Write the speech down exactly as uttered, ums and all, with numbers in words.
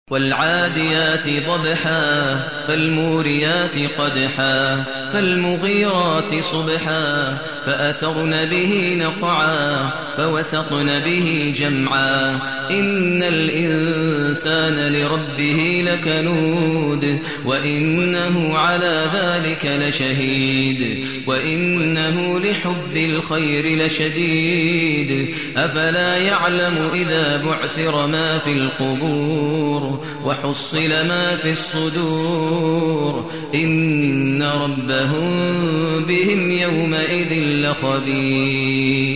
والعاديات ضبحا فالموريات قدحا فالمغيرات صبحا فأثرن به نقعا فوسطن به جمعا إن الإنسان لربه لكنود وإنه على ذلك لشهيد وإنه لحب الخير لشديد أفلا يعلم إذا بعثر ما في القبور وحصل ما في الصدور إن ربهم بهم يومئذ لخبير.